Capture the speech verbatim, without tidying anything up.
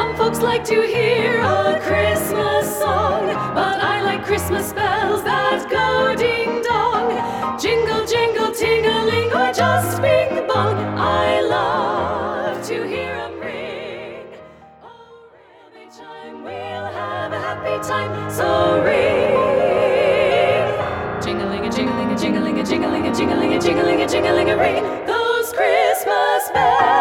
Some folks like to hear a Christmas song, but I like Christmas bells that go ding-dong. Jingle, jingle, ting-a-ling, or just bing-bong. I love to hear 'em ring. Oh, ring a chime, we'll have a happy time, so ring. Jingling-a, jingling-a, jingling-a, jingling-a, jingling-a, jingling-a, jingling-a, ring. Those Christmas bells.